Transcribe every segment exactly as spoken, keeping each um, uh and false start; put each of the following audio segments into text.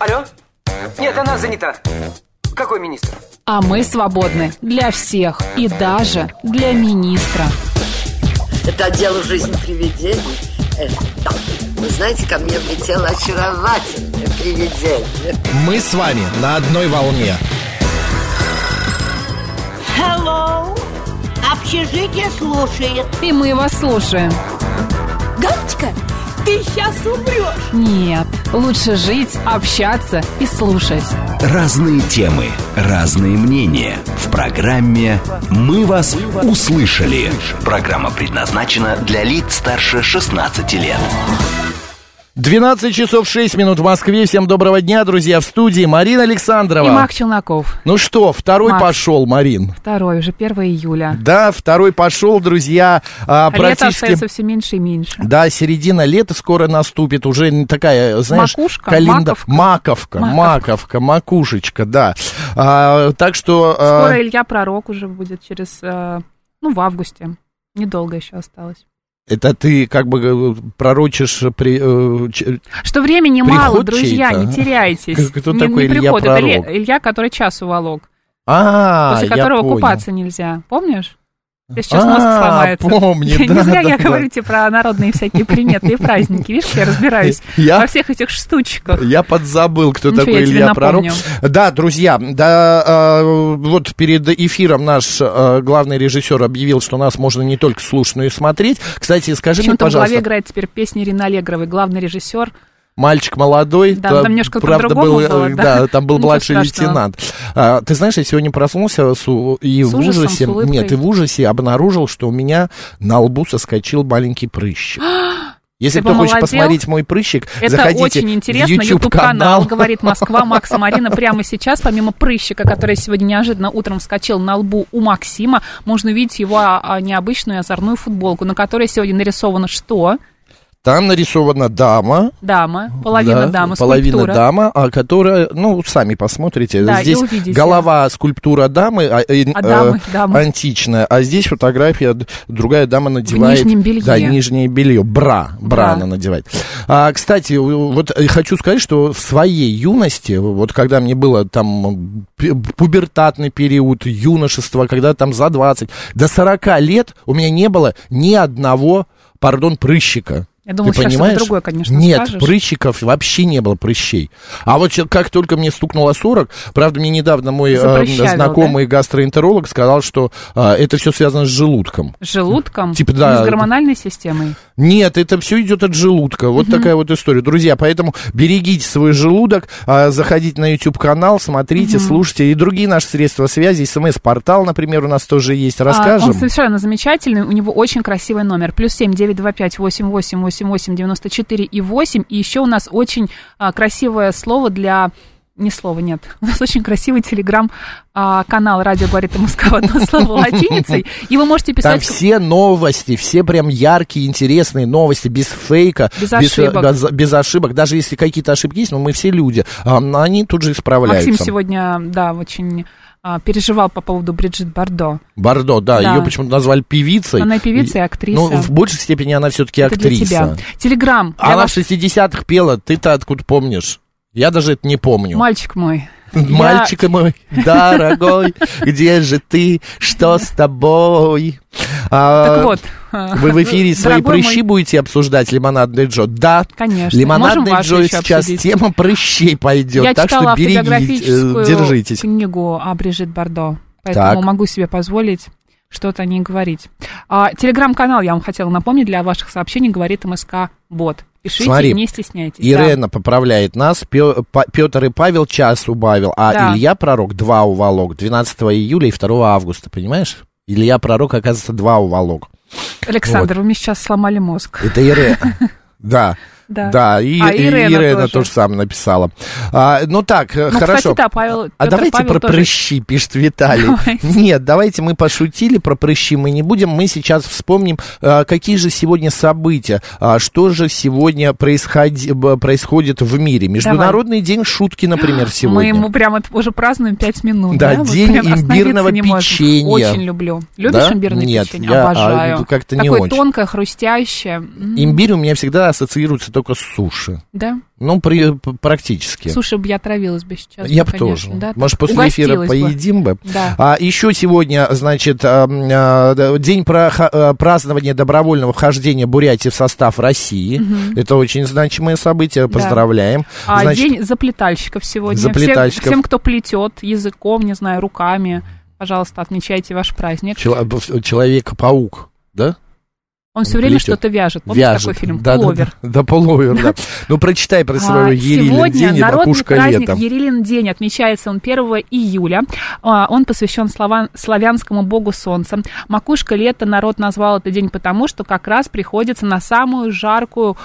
Алло? Нет, она занята. Какой министр? А мы свободны для всех и даже для министра. Это отдел «Жизнь привидений». Э, да. Вы знаете, ко мне влетело очаровательное привидение. Мы с вами на одной волне. Hello. Общежитие слушает. И мы вас слушаем. Галочка, ты сейчас умрешь. Нет, лучше жить, общаться и слушать. Разные темы, разные мнения. В программе «Мы вас услышали». Программа предназначена для лиц старше шестнадцати лет. двенадцать часов шесть минут в Москве. Всем доброго дня, друзья. В студии Марина Александрова. И Мак Челноков. Ну что, второй Макс. пошел, Марин. Второй, уже первого июля. Да, второй пошел, друзья. А, Лето практически... остается все меньше и меньше. Да, середина лета скоро наступит. Уже такая, знаешь... Макушка, календа... маковка. Маковка, Маковка. маковка, макушечка, да. А, так что... Скоро а... Илья Пророк уже будет через... Ну, в августе. Недолго еще осталось. Это ты как бы пророчишь... При, э, Что времени мало, друзья, чей-то? не теряйтесь. Кто не, такой не Илья приход. Пророк? Это Илья, который час уволок. А, После я которого понял. купаться нельзя. Помнишь? Тебе сейчас А, мозг сломается. помню, Не да, зря да, я да. говорю тебе про народные всякие приметы и праздники. Видишь, я разбираюсь Я- во всех этих штучках. Я подзабыл, кто Ничего, такой я тебе Илья Пророк. напомню. Да, друзья, да, э, вот перед эфиром наш э, главный режиссер объявил, что нас можно не только слушать, но и смотреть. Кстати, скажи мне, Почему-то в пожалуйста, голове играет теперь песня Ирины Аллегровой, главный режиссер. мальчик молодой, Да, там немножко правда, по-другому был, было, э, да. да, там был Ничего младший страшного. лейтенант. А, ты знаешь, я сегодня проснулся с, у- и С в ужасом, ужасе, с улыбкой? нет, и в ужасе обнаружил, что у меня на лбу соскочил маленький прыщик. Если Ты кто хочет помолодел? посмотреть мой прыщик, Это заходите очень интересно. в YouTube-канал. YouTube-канал «Говорит Москва», Макс и Марина. Прямо сейчас, помимо прыщика, который сегодня неожиданно утром вскочил на лбу у Максима, можно увидеть его а, необычную озорную футболку, на которой сегодня нарисовано что? Там нарисована дама. Дама, половина Да, дамы, половина скульптура. дама, а которая, ну, сами посмотрите, Да, и здесь увидите. голова скульптура дамы, а, э, А дамы, э, дамы. античная, а здесь фотография, д- другая дама надевает... нижнем белье. Да, нижнее белье, бра, бра, Бра. она надевает. А, кстати, вот э, хочу сказать, что в своей юности, вот когда мне было там п- пубертатный период, юношество, когда там за двадцать, до сорока лет у меня не было ни одного, пардон, прыщика. Я думала, Ты сейчас понимаешь? что-то другое, конечно, Нет, скажешь. прыщиков вообще не было, прыщей. А вот ща- как только мне стукнуло сорок, правда, мне недавно мой э, Запрыщавил, знакомый гастроэнтеролог сказал, что э, это все связано с желудком. С желудком? Типа, да. Не с гормональной системой? Нет, это все идет от желудка. Вот такая вот история. Друзья, поэтому берегите свой желудок, э, заходите на YouTube-канал, смотрите, слушайте. И другие наши средства связи, СМС-портал, например, у нас тоже есть. Расскажем. А, он совершенно замечательный, у него очень красивый номер. Плюс семь девять два пять восемь восемь восемь восемь девяносто четыре и восемь. И еще у нас очень а, красивое слово для... Не слово, нет. У нас очень красивый телеграм-канал «Радио говорит Москва», одно слово латиницей. И вы можете Там писать... все новости, все прям яркие, интересные новости, без фейка, Без ошибок. без, без ошибок. Даже если какие-то ошибки есть, но мы все люди, а, они тут же исправляются. Максим сегодня, да, очень а, переживал по поводу Бриджит Бардо. Бардо, да, Да. ее почему-то назвали певицей. Она и певица, и актриса. Ну, в большей степени она все-таки Это для актриса. тебя. Телеграм. для Она вас- в шестидесятых пела, ты-то откуда помнишь? Я даже это не помню. Мальчик мой. Мальчик мой, дорогой, где же ты, что с тобой? А, Так вот. Вы в эфире свои Дорогой прыщи мой- будете обсуждать, лимонадный Джо? Да, Конечно. лимонадный Можем ваши Джо еще сейчас обсудить. тема прыщей пойдет, Я так читала что берегите, автобиографическую э, держитесь. книгу о Брижит Бардо, поэтому Так. могу себе позволить что-то о ней говорить. А, телеграм-канал, я вам хотела напомнить, для ваших сообщений говорит МСК-бот. Пишите, Смотри, не стесняйтесь. Ирена поправляет нас, Петр и Павел час убавил, а Да. Илья Пророк два уволок, двенадцатого июля и второго августа, понимаешь? Илья Пророк, оказывается, два уволок. Да. Александр, вы мне сейчас сломали мозг. Это Ирена. Да. Да. Да, и, А и Ирена Ирена тоже. тоже самое написала. А, ну так, Ну, хорошо. кстати, да, Павел, А Петр давайте Павел про тоже. прыщи, пишет Виталий. Давайте. Нет, давайте мы пошутили, про прыщи мы не будем. Мы сейчас вспомним, а, какие же сегодня события, а, что же сегодня происходи- б- происходит в мире. Международный день шутки, например, Мы сегодня. ему прямо уже празднуем пять минут. Да, Вот день прям остановиться имбирного не можем. печенья. Очень люблю. Любишь Да? имбирное Нет, печенье? я, а, Обожаю. как-то не Такое очень. тонкое, хрустящее. М. Имбирь у меня всегда ассоциируется только с суши. Да? Ну, при, практически. Суши бы я отравилась бы сейчас. Я бы конечно, тоже. Да? Может, после эфира бы. поедим бы. Да. А еще сегодня, значит, день празднования добровольного вхождения Бурятии в состав России. Угу. Это очень значимое событие. Поздравляем. Да. А значит, день заплетальщиков сегодня. Заплетальщиков. Всем, всем, кто плетет языком, не знаю, руками, пожалуйста, отмечайте ваш праздник. Человек-паук, да? Он все время что-то вяжет. Помните вяжет. такой фильм? Да, Пуловер. Да, да, Пуловер, да. Ну, прочитай про своего Ерилин день и макушка лета. Сегодня народный праздник Ерилин день. Отмечается он первого июля. Он посвящен славян, славянскому богу солнца. Макушка лета народ назвал этот день потому, что как раз приходится на самую жаркую,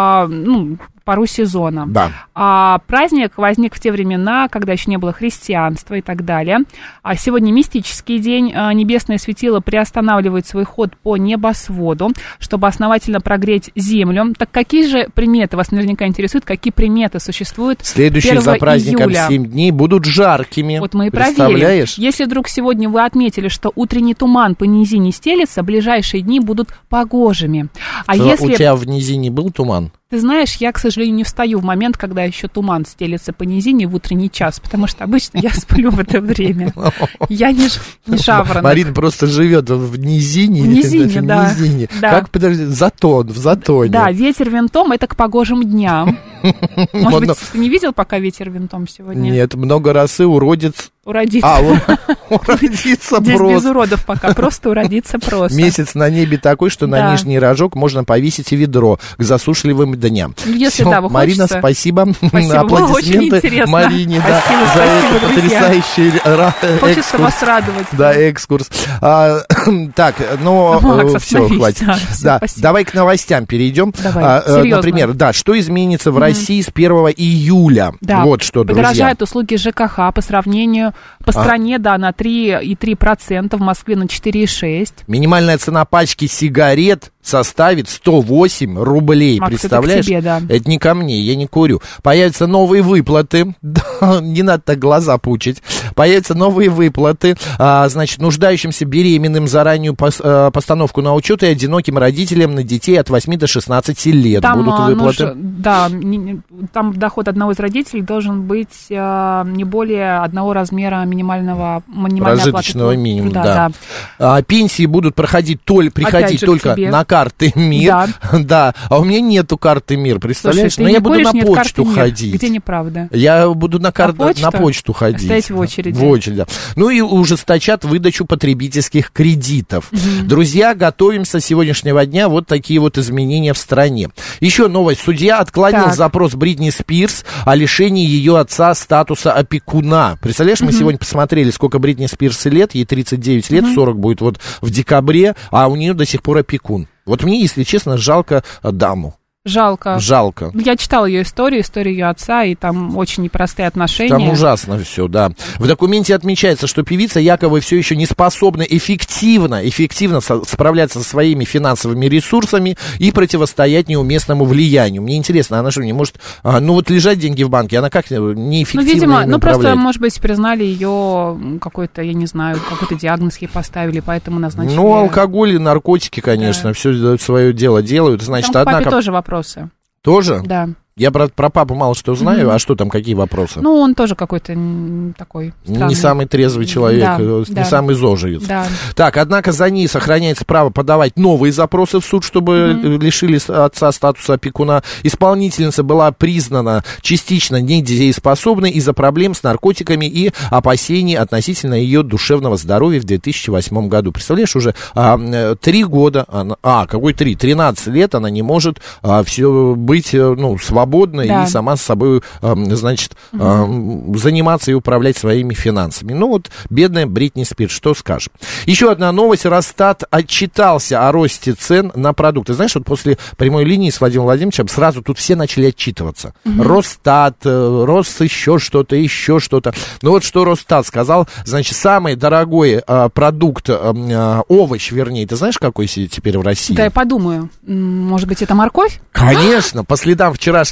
ну, пору сезона. Да. А праздник возник в те времена, когда еще не было христианства и так далее. А сегодня мистический день. Небесное светило приостанавливает свой ход по небосводу, чтобы основательно прогреть землю. Так какие же приметы, вас наверняка интересуют, какие приметы существуют Следующие за праздником семь дней будут жаркими. Вот мы и проверим. Если вдруг сегодня вы отметили, что утренний туман по низине стелется, ближайшие дни будут погожими. А Что, если... У тебя в низине был туман? Ты знаешь, я, к сожалению, не встаю в момент, когда еще туман стелется по низине в утренний час, потому что обычно я сплю в это время. Я не, не жаворонок. Марина просто живет в низине. В низине, в да. низине. да. Как, подожди, затон, в затоне. Да, ветер винтом, это к погожим дням. Может быть, ты не видел пока ветер винтом сегодня? Нет, много росы, уродец. Уродиться. А, уродиться Здесь просто. без уродов пока, просто уродиться просто. Месяц на небе такой, что на нижний рожок можно повесить и ведро к засушливым дням. Если Всё, да, вы Марина, хочется. спасибо. Спасибо, Аплодисменты Марине, да, спасибо, за спасибо, этот друзья. потрясающий Хочется экскурс. вас радовать. Да, экскурс. А, так, ну, Макс, все, хватит. Да, да, спасибо. давай к новостям перейдем. Давай, а, серьезно. Например, да, что изменится в России с первого июля? Да, вот что, друзья. Подорожают услуги ЖКХ по сравнению, по стране, а? да, на три и три процента, в Москве на четыре и шесть. Минимальная цена пачки сигарет составит сто восемь рублей. Макс, представляешь? Это, к тебе, да. Это не ко мне, я не курю. Появятся новые выплаты. Да, не надо так глаза пучить. Появятся новые выплаты. А, значит, нуждающимся беременным за раннюю пос, а, постановку на учет и одиноким родителям на детей от восьми до шестнадцати лет там, будут выплаты. Нужно, да, не, там доход одного из родителей должен быть а, не более одного размера минимального прожиточного оплаты. минимума, да. да. А, пенсии будут проходить толь, приходить же, только на карты МИР. Да. да. А у меня нету карты МИР, представляешь? Слушай, Но я буду куришь, на нет почту карты ходить. МИР. Где неправда? Я буду на, кар... на, почту? на почту ходить. Стоять в очереди. В очередь, да. Ну и ужесточат выдачу потребительских кредитов. Угу. Друзья, готовимся с сегодняшнего дня. Вот такие вот изменения в стране. Еще новость. Судья отклонил так. запрос Бритни Спирс о лишении ее отца статуса опекуна. Представляешь, угу. мы сегодня посмотрели, сколько Бритни Спирс лет. Ей тридцать девять лет, угу. сорок будет вот в декабре, а у нее до сих пор опекун. Вот мне, если честно, жалко даму. Жалко. Жалко. Я читала ее историю, историю ее отца, и там очень непростые отношения. Там ужасно все, да. В документе отмечается, что певица якобы все еще не способна эффективно, эффективно со- справляться со своими финансовыми ресурсами и противостоять неуместному влиянию. Мне интересно, она что, не может, а, ну вот лежать деньги в банке, она как неэффективно Ну, видимо, ну управляет? просто, может быть, признали ее какой-то, я не знаю, какой-то диагноз ей поставили, поэтому назначили. Ну, алкоголь и наркотики, конечно, да. все свое дело делают. Значит, там к однако... папе тоже вопросы. Тоже? Да. Я про, про папу мало что знаю, mm-hmm. а что там, какие вопросы? Ну, он тоже какой-то такой странный. Не самый трезвый человек, да, не да. самый зоживец. Да. Так, однако за ней сохраняется право подавать новые запросы в суд, чтобы mm-hmm. лишили отца статуса опекуна. Исполнительница была признана частично недееспособной из-за проблем с наркотиками и опасений относительно ее душевного здоровья в две тысячи восьмом году. Представляешь, уже а, три года, она, а, какой три, тринадцать лет она не может а, все быть, ну, свободной. свободно да. и сама с собой, значит, угу. заниматься и управлять своими финансами. Ну вот, бедная Бритни Спирс, что скажем. Еще одна новость. Росстат отчитался о росте цен на продукты. Знаешь, вот после прямой линии с Владимиром Владимировичем сразу тут все начали отчитываться. Угу. Росстат, рос еще что-то, еще что-то. Ну вот что Росстат сказал, значит, самый дорогой а, продукт, а, овощ, вернее, ты знаешь, какой теперь в России? Да, я подумаю. Может быть, это морковь? Конечно, по следам вчерашнего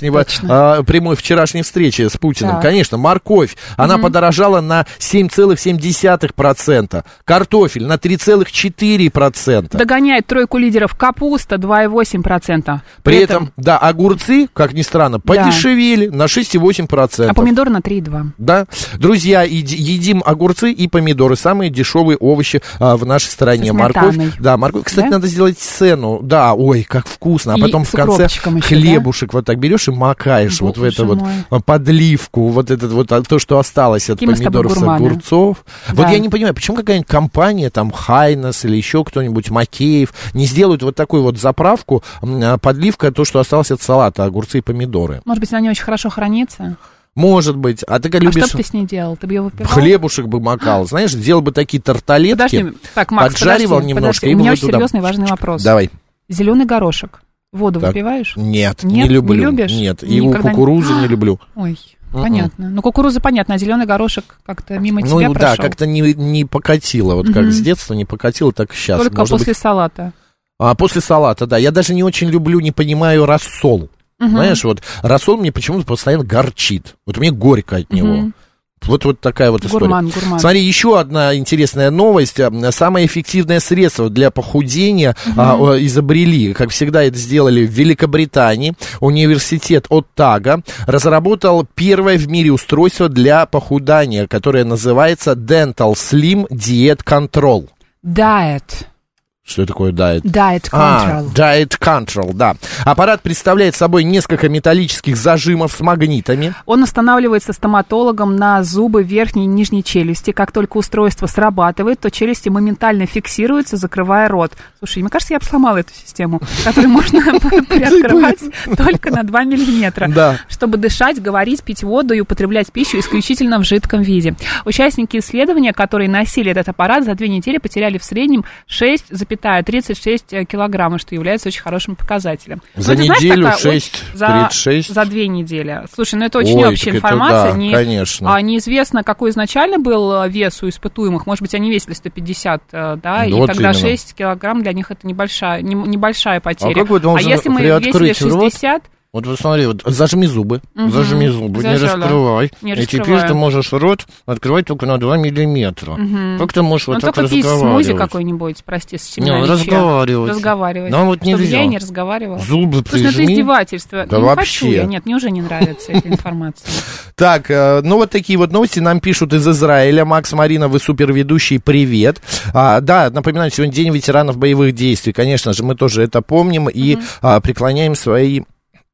вчерашнего, а, прямой вчерашней встречи с Путиным. Да. Конечно, морковь, она угу. подорожала на семь целых семь десятых процента, картофель на три целых четыре десятых процента. Догоняет тройку лидеров капуста два целых восемь десятых процента. При, При этом, этом, да, огурцы, как ни странно, подешевели да. на шесть целых восемь десятых процента. А помидоры на три целых два десятых процента. Да. Друзья, едим огурцы и помидоры, самые дешевые овощи а, в нашей стране. Морковь. Да, морковь. Кстати, да? надо сделать цену. Да, ой, как вкусно. А и потом в конце еще, хлебушек да? вот так берешь и макаешь Боже вот в эту мой. вот подливку, вот это вот то, что осталось от Какие помидоров с огурцов. Да. Вот я не понимаю, почему какая-нибудь компания, там, Хайнес или еще кто-нибудь, Макеев, не сделают вот такую вот заправку, подливка, то, что осталось от салата, огурцы и помидоры. Может быть, она не очень хорошо хранится? Может быть. А ты как любишь... А что бы ты с ней делал? Ты бы ее выпивал? Хлебушек бы макал. Знаешь, делал бы такие тарталетки, подожди, так, Макс, поджаривал подожди, немножко. Подожди. И у меня бы очень туда... серьезный важный вопрос. Давай. Зеленый горошек. Воду так. выпиваешь? Нет, Нет, не люблю. Не любишь? Нет, и у кукурузы не люблю. Ой, Mm-mm. понятно. Ну, кукуруза понятно, а зеленый горошек как-то мимо ну, тебя да, прошел. Да, как-то не, не покатило. Вот mm-hmm. как с детства не покатило, так и сейчас. Только Может после быть... салата. А, после салата, да. Я даже не очень люблю, не понимаю рассол. Uh-huh. Знаешь, вот рассол мне почему-то постоянно горчит. Вот мне горько от него. Uh-huh. Вот, вот такая вот история. Гурман, гурман. Смотри, еще одна интересная новость. Самое эффективное средство для похудения uh-huh. а, изобрели, как всегда это сделали в Великобритании. Университет Оттага разработал первое в мире устройство для похудания, которое называется Dental Slim Diet Control. Diet. Что такое diet? Diet Control. А, diet Control, да. Аппарат представляет собой несколько металлических зажимов с магнитами. Он устанавливается стоматологом на зубы верхней и нижней челюсти. Как только устройство срабатывает, то челюсти моментально фиксируются, закрывая рот. Слушай, мне кажется, я бы сломала эту систему, которую можно приоткрывать только на два миллиметра. Чтобы дышать, говорить, пить воду и употреблять пищу исключительно в жидком виде. Участники исследования, которые носили этот аппарат, за две недели потеряли в среднем шесть тридцать шесть килограммов, что является очень хорошим показателем. За ну, неделю знаешь, шесть, тридцать шесть? За, за две недели. Слушай, ну это очень Ой, общая информация. Да, не, конечно. А, неизвестно, какой изначально был вес у испытуемых. Может быть, они весили сто пятьдесят, да, ну, и вот тогда именно. шесть килограмм для них это небольшая, не, небольшая потеря. А, как вот а если мы весили шестьдесят... Вот посмотри, вот зажми зубы, угу. зажми зубы, Зажала. не раскрывай. Не и теперь ты можешь рот открывать только на два миллиметра. Угу. Как ты можешь ну, вот так разговаривать? Ну, только пить смузи какой-нибудь, прости, с не, разговаривать. Разговаривать. Нам вот Чтобы нельзя. я и не разговаривала. Зубы прижми. Слушай, это издевательство. Да не вообще. хочу я, нет, мне уже не нравится эта информация. Так, ну вот такие вот новости нам пишут из Израиля. Макс, Марина, вы суперведущие, привет. А, да, напоминаю, сегодня День ветеранов боевых действий. Конечно же, мы тоже это помним и угу. а, преклоняем свои...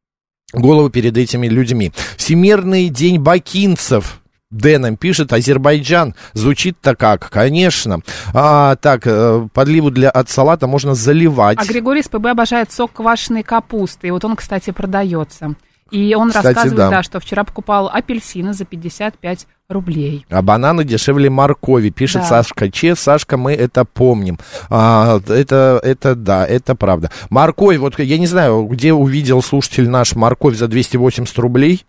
голову перед этими людьми. Всемирный день бакинцев. Дэном пишет, Азербайджан. Звучит-то как? Конечно. А, так, подливу для, от салата можно заливать. А Григорий из ПБ обожает сок квашеной капусты. И вот он, кстати, продается. И он Кстати, рассказывает, да. да, что вчера покупал апельсины за пятьдесят пять рублей. А бананы дешевле моркови, пишет да. Сашка Че. Сашка, мы это помним. А, это, это, да, это правда. Морковь, вот я не знаю, где увидел слушатель наш морковь за двести восемьдесят рублей.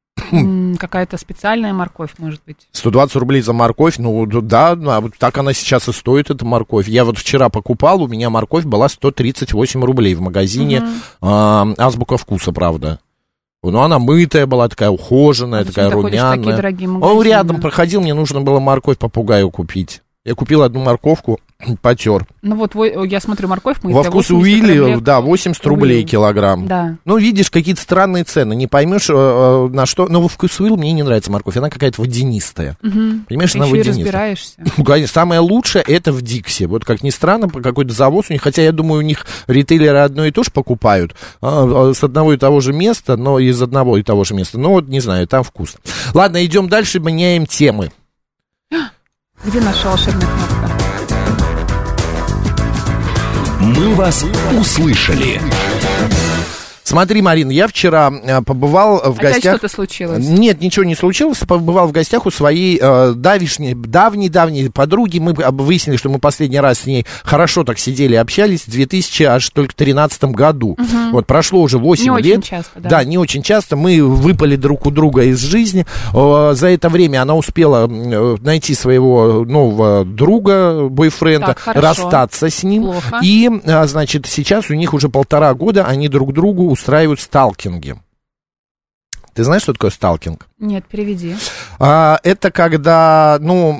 М-м, какая-то специальная морковь, может быть. сто двадцать рублей за морковь, ну да, вот так она сейчас и стоит, эта морковь. Я вот вчера покупал, у меня морковь была сто тридцать восемь рублей в магазине угу. а, Азбука вкуса, правда. Ну, она мытая была, такая ухоженная, а такая румяная. Он рядом проходил, мне нужно было морковь попугаю купить. Я купил одну морковку, потер. Ну вот, я смотрю, морковь мы во вкус Уилли, да, восемьдесят рублей килограмм. Да. Ну, видишь, какие-то странные цены, не поймешь, э, на что. Но во вкус Уилл мне не нравится морковь, она какая-то водянистая. Угу. Понимаешь, ты она еще водянистая. И разбираешься. Ну, конечно, самое лучшее это в Дикси. Вот как ни странно, какой-то завоз у них, хотя я думаю, у них ритейлеры одно и то же покупают, а, с одного и того же места, но из одного и того же места. Ну, вот, не знаю, там вкусно. Ладно, идем дальше, меняем темы. Где наша волшебная кнопка? Мы вас услышали. Смотри, Марин, я вчера побывал в Опять гостях... что-то случилось? Нет, ничего не случилось. Побывал в гостях у своей э, давишней, давней-давней подруги. Мы выяснили, что мы последний раз с ней хорошо так сидели и общались в две тысячи тринадцатом году. Угу. Вот прошло уже восемь не лет. Очень часто, да. Да, не очень часто. Мы выпали друг у друга из жизни. Э, за это время она успела найти своего нового друга, бойфренда, так, расстаться с ним. Плохо. И, значит, сейчас у них уже полтора года они друг другу устраивают сталкинги. Ты знаешь, что такое сталкинг? Нет, переведи. А, это когда, ну,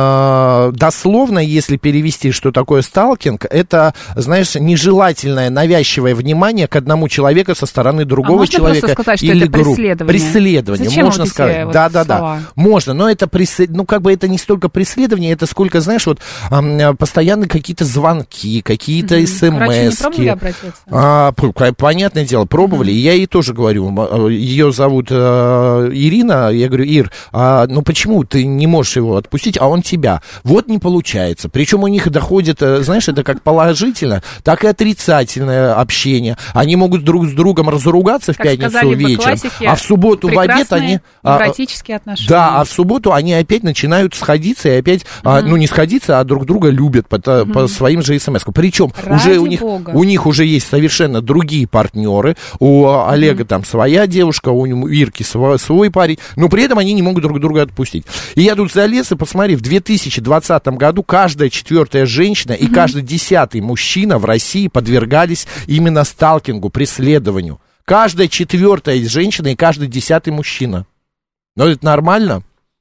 э, дословно, если перевести, что такое сталкинг, это, знаешь, нежелательное, навязчивое внимание к одному человеку со стороны другого а можно человека. Просто сказать, что или это преследование? Преследование, Зачем можно вот эти сказать. вот Да, да, слова? да. Можно, но это пресл... ну, как бы это не столько преследование, это сколько, знаешь, вот э, постоянно какие-то звонки, какие-то Угу. смс-ки. Врачи не пробовали обратиться? А, понятное дело, пробовали. И я ей тоже говорю, ее зовут э, Ирина, я говорю, Ир, а, ну почему ты не можешь его отпустить, а он тебя? Вот не получается. Причем у них доходит, знаешь, это как положительно, так и отрицательное общение. Они могут друг с другом разругаться в как пятницу вечером, классики, а в субботу в обед они... эротические отношения. Да, а в субботу они опять начинают сходиться и опять, угу. а, ну не сходиться, а друг друга любят по, угу. по своим же смс-кам. Причем уже у них, у них уже есть совершенно другие партнеры. У Олега угу. там своя девушка, у Ирки свой, свой парень, но при этом они не могут друг друга отпустить. И я тут залез и посмотри, в две тысячи двадцатом году каждая четвертая женщина и угу. каждый десятый мужчина в России подвергались именно сталкингу, преследованию. Каждая четвертая женщина и каждый десятый мужчина. Но это нормально?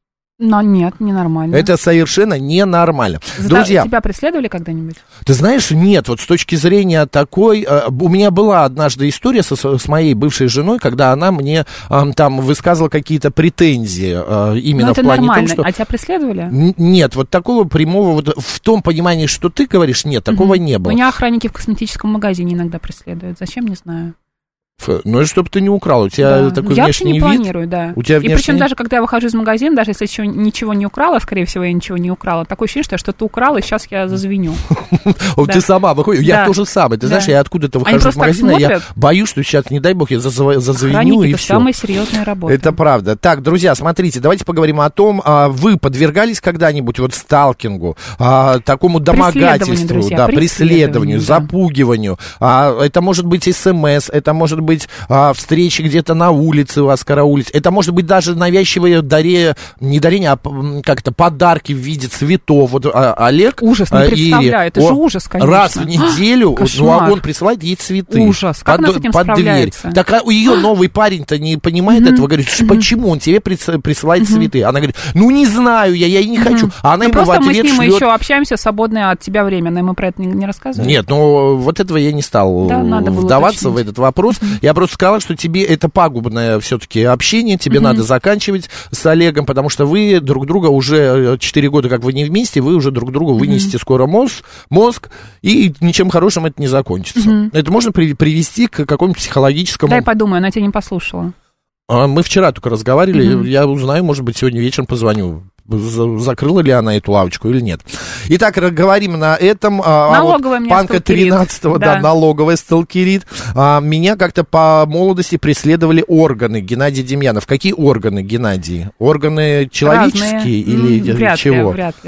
Но нет, ненормально. Это совершенно ненормально. За Друзья, тебя преследовали когда-нибудь? Ты знаешь, нет, вот с точки зрения такой, э, у меня была однажды история со, с моей бывшей женой, когда она мне э, там высказывала какие-то претензии э, именно Но в это плане нормально. того, что... А тебя преследовали? Н- нет, вот такого прямого, вот в том понимании, что ты говоришь, нет, такого угу. не было. Меня охранники в косметическом магазине иногда преследуют. Зачем, не знаю. Ну, это чтобы ты не украл, у тебя да. такой я внешний не вид. планирую, да. У тебя внешний... И причем даже когда я выхожу из магазина, даже если еще ничего не украла, скорее всего, я ничего не украла, такое ощущение, что я что-то украла, и сейчас я зазвеню. Ты сама выходишь, я тоже самое. Ты знаешь, я откуда-то выхожу из магазина, я боюсь, что сейчас, не дай бог, я зазвеню, и все. Это самая серьезная работа. Это правда. Так, друзья, смотрите, давайте поговорим о том, вы подвергались когда-нибудь вот сталкингу, такому домогательству, да, преследованию, запугиванию. Это может быть СМС, это может быть встречи где-то на улице вас караулить. Это может быть даже навязчивое дарение, не дарение, а как-то подарки в виде цветов. Вот а, Олег... Ужас, не представляю, это же ужас, конечно. Раз в неделю ну, он присылает ей цветы. Ужас, как под, она с этим под справляется? Дверь. Так а ее новый парень-то не понимает mm-hmm. этого, говорит, почему он тебе присылает mm-hmm. цветы? Она говорит, ну не знаю я, я и не mm-hmm. хочу. А она ну, ему в ответ мы с ним шлет... еще общаемся, свободное от тебя время, но мы про это не, не рассказываем. Нет, ну вот этого я не стал да, вдаваться в этот вопрос. Mm-hmm. Я просто сказала, что тебе это пагубное все-таки общение, тебе mm-hmm. надо заканчивать с Олегом, потому что вы друг друга уже четыре года, как вы не вместе, вы уже друг другу вынесете mm-hmm. скоро мозг, мозг, и ничем хорошим это не закончится. Mm-hmm. Это можно при, привести к какому-нибудь психологическому... Дай подумаю, она тебя не послушала. Мы вчера только разговаривали, mm-hmm. я узнаю, может быть, сегодня вечером позвоню. Закрыла ли она эту лавочку или нет. Итак, говорим на этом. Налоговая а вот Панка тринадцатого, да. да, налоговая сталкерит. А, меня как-то по молодости преследовали органы. Геннадий Демьянов. Какие органы, Геннадий? Органы человеческие Разные. Или вряд чего? Ли, вряд ли.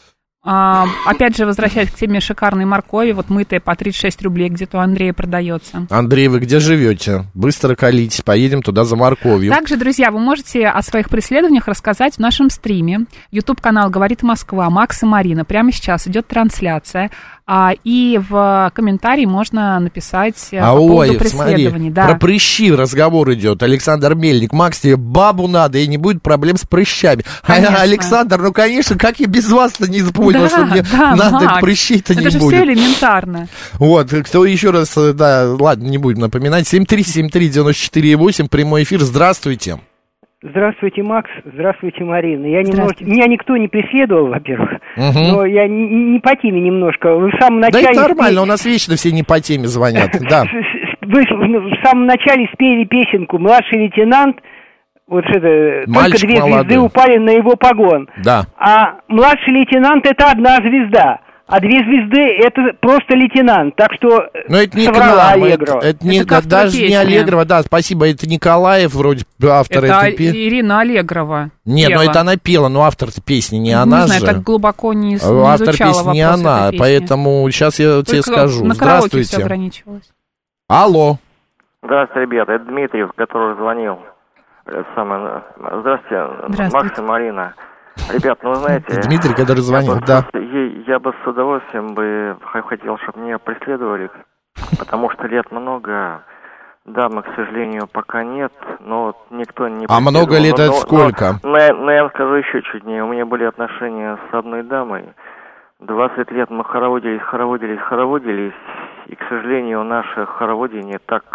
А, опять же, возвращаясь к теме шикарной моркови, вот мытая по тридцать шесть рублей где-то у Андрея продается. Андрей, вы где живете? Быстро колитесь, поедем туда за морковью. Также, друзья, вы можете о своих преследованиях рассказать в нашем стриме. Ютуб-канал «Говорит Москва», Макс и Марина. Прямо сейчас идет трансляция. А, и в комментарии можно написать а по ой, поводу преследований. Смотри, да. Про прыщи разговор идет. Александр Мельник. Макс, тебе бабу надо, и не будет проблем с прыщами. Конечно. Александр, ну, конечно, как я без вас-то не понял, да, что мне да, надо, Макс, прыщей-то не будет. Это же все элементарно. Вот, кто еще раз, да, ладно, не будем напоминать. семь три семь три девять четыре восемь, прямой эфир. Здравствуйте. Здравствуйте, Макс. Здравствуйте, Марина. Я немножко... Меня никто не преследовал, во-первых, угу. но я не, не по теме немножко. Вы в самом начале... Да это нормально, у нас вечно все не по теме звонят, да. Вы в самом начале спели песенку «Младший лейтенант», вот это, только две звезды упали на его погон. Да. А младший лейтенант — это одна звезда. А две звезды — это просто лейтенант, так что но это не соврала к нам, Аллегрова. Это, это, не, это даже песни. Не Аллегрова, да, спасибо, это Николаев вроде автор это этой песни. Ирина Аллегрова. Нет, пела. Ну это она пела, но автор-то песни не, не она не знаю, же. так глубоко не, не автор изучала песни не она, поэтому сейчас я только тебе скажу. На Здравствуйте. Все ограничивалось. Алло. Здравствуйте, ребята, это Дмитрий, который звонил. Самое... Здравствуйте, Здравствуйте, Макс и Марина. Ребят, ну, знаете... Дмитрий, который звонил, я бы, да. Я, я бы с удовольствием бы хотел, чтобы меня преследовали, потому что лет много, дамы, к сожалению, пока нет, но вот никто не... А много лет но, это но, сколько? Но, но, но я вам скажу еще чуднее. У меня были отношения с одной дамой. двадцать лет мы хороводились, хороводились, хороводились, и, к сожалению, наше хороводение так...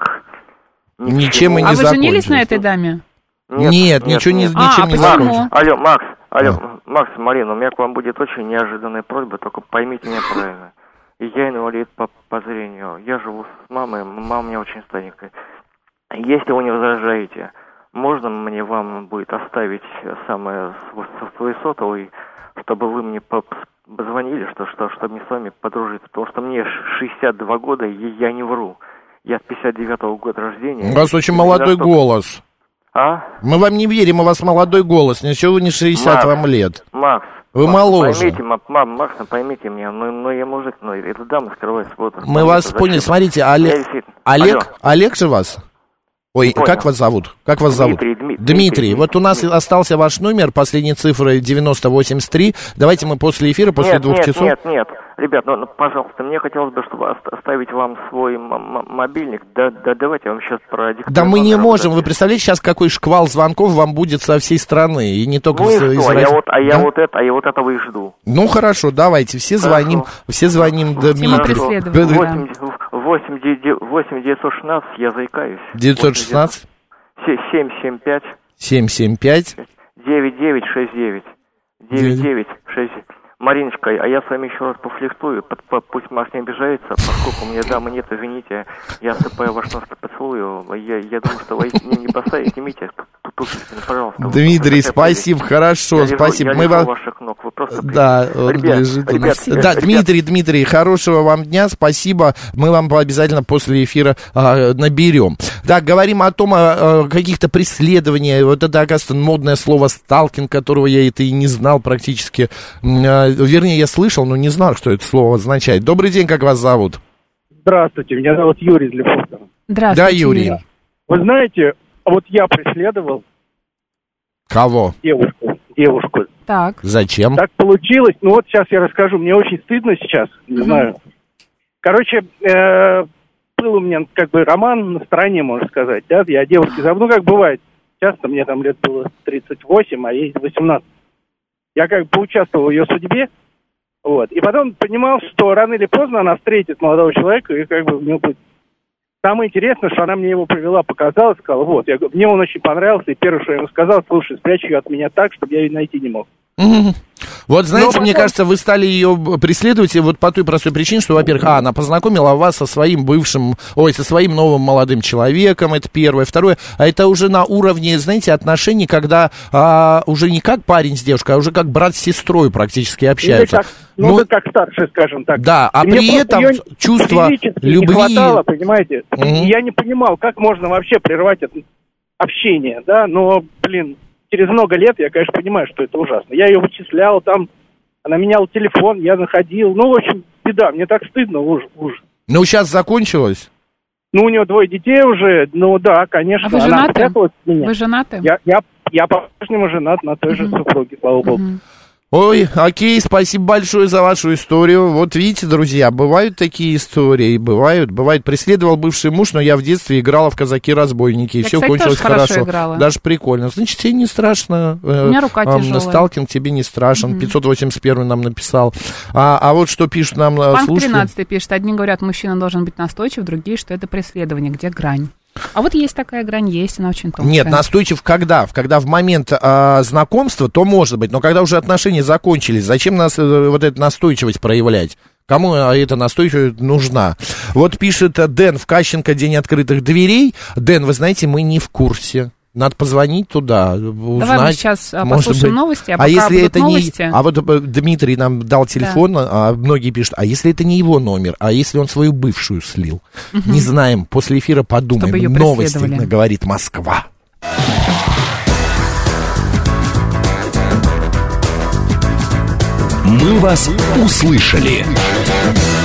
Ничем и не А вы закончилось. женились на этой даме? Нет, нет, нет, ничего нет. Не, ничем а, не почему? закончилось. Алло, Макс, алло, А. Макс, Марина, у меня к вам будет очень неожиданная просьба, только поймите меня правильно. Я инвалид по, по зрению, я живу с мамой, мама у меня очень старенькая. Если вы не возражаете, можно мне вам будет оставить самое свой сотовый, чтобы вы мне позвонили, что, что, чтобы мне с вами подружиться, потому что мне шестьдесят два года, и я не вру. Я от пятьдесят девятого года рождения. У вас очень молодой настолько... голос. А? Мы вам не верим, у вас молодой голос. Ничего вы не шестьдесят Макс, вам лет. Макс. Вы Макс, моложе. Поймите, мам, Макс, поймите меня, но, но я мужик, но эта дама скрывает свой возраст. Мы вас зачем? поняли. Смотрите, Олег, Олег, Олег же вас? Ой, Понял. как вас зовут? Как вас Дмитрий, зовут? Дмитрий, Дмитрий. Дмитрий. Вот у нас Дмитрий. остался ваш номер, последние цифры девяносто восемьдесят три. Давайте мы после эфира, после нет, двух нет, часов. Нет, нет, ребят, ну, ну, пожалуйста, мне хотелось бы, чтобы оставить вам свой м- м- мобильник. Да, да, давайте я вам сейчас продиктую. Да мы не номер, можем. да. Вы представляете, сейчас какой шквал звонков вам будет со всей страны, и не только ну из, и из что? России. Я вот, а да? я вот это, а я вот этого и жду. Ну хорошо, давайте, все Хорошо. звоним, все звоним Тема Дмитрию. преследования, да. восемь девятьсот шестнадцать, я заикаюсь. девятьсот шестнадцать семь семь пять семь семь пять девять девять шесть девять девять девять шесть девять. Мариночка, а я с вами еще раз пофлиртую, пусть Маш не обижается, поскольку у меня дамы нет, извините, я осыпаю ваш нос поцелую, я, я думаю, что вы не, не бросаете, Митя, пожалуйста. Дмитрий, спасибо, хорошо, я лежу, спасибо. Я Мы лежу вам... ваших ног, вы просто... Да, он ребят, лежит у ребят, нас. ребят, Да, ребят. Дмитрий, Дмитрий, хорошего вам дня, спасибо, мы вам обязательно после эфира а, наберем. Так, говорим о том, о, о каких-то преследованиях, вот это, оказывается, модное слово «сталкинг», которого я это и не знал практически, а, вернее, я слышал, но не знал, что это слово означает. Добрый день, как вас зовут? Здравствуйте, меня зовут Юрий из Лефортово. Здравствуйте, Да, Юрий. Юрий. Вы знаете, вот я преследовал Кого? девушку, девушку. Так. Зачем? Так получилось, ну вот сейчас я расскажу, мне очень стыдно сейчас, не Мгм. знаю. Короче, э, был у меня как бы роман на стороне, можно сказать, да, я девушке забыл, ну как бывает, часто мне там лет было тридцать восемь, а ей восемнадцать. Я как бы поучаствовал в ее судьбе, вот, и потом понимал, что рано или поздно она встретит молодого человека, и как бы у нее будет... Самое интересное, что она мне его привела, показала, сказала, вот, я, мне он очень понравился, и первое, что я ему сказал, слушай, спрячь ее от меня так, чтобы я ее найти не мог. Мгм. Вот знаете, потом- мне кажется, вы стали ее преследовать и вот по той простой причине, что, во-первых, а, она познакомила вас со своим бывшим, ой, со своим новым молодым человеком, это первое. Второе, а это уже на уровне, знаете, отношений, когда а, уже не как парень с девушкой, а уже как брат с сестрой практически общаются. Или как, ну, Ну, да как старше, скажем так. да, а И мне при просто этом её чувство физически любви... не хватало, понимаете? Мгм. И я не понимал, как можно вообще прервать это общение, да, но, блин, через много лет я, конечно, понимаю, что это ужасно. Я ее вычислял там, она меняла телефон, я находил, ну, в общем, беда, мне так стыдно, уж, уж. Ну, сейчас закончилось? Ну, у нее двое детей уже, ну, да, конечно, А вы она женаты? спряталась от меня. Вы женаты? Я, я, я по-прежнему женат на той же Мгм. супруге, слава богу. Мгм. Ой, окей, спасибо большое за вашу историю. Вот видите, друзья, бывают такие истории, бывают, бывает. Преследовал бывший муж, но я в детстве играла в казаки-разбойники, и Я, все кстати, кончилось тоже хорошо хорошо. играла. Даже прикольно. Значит, тебе не страшно. У меня рука тяжелая. Сталкинг тебе не страшен. Мгм. пятьсот восемьдесят один нам написал. А, а вот что пишут нам э, Панк слушатели. тринадцатый пишет, одни говорят, мужчина должен быть настойчив, другие, что это преследование, где грань. А вот есть такая грань, есть, она очень тонкая. Нет, настойчив когда? Когда в момент а, знакомства, то может быть, но когда уже отношения закончились, зачем нас э, вот эту настойчивость проявлять? Кому эта настойчивость нужна? Вот пишет э, Дэн в Кащенко, день открытых дверей. Дэн, вы знаете, мы не в курсе. Надо позвонить туда, узнать. Давай мы сейчас а, может послушаем быть. новости, а, а пока если будут это новости... не... А вот э, Дмитрий нам дал телефон, а многие пишут, а если это не его номер, а если он свою бывшую слил? Мгм. Не знаем, после эфира подумаем. Чтобы её Новости, преследовали. говорит Москва. «Мы вас услышали».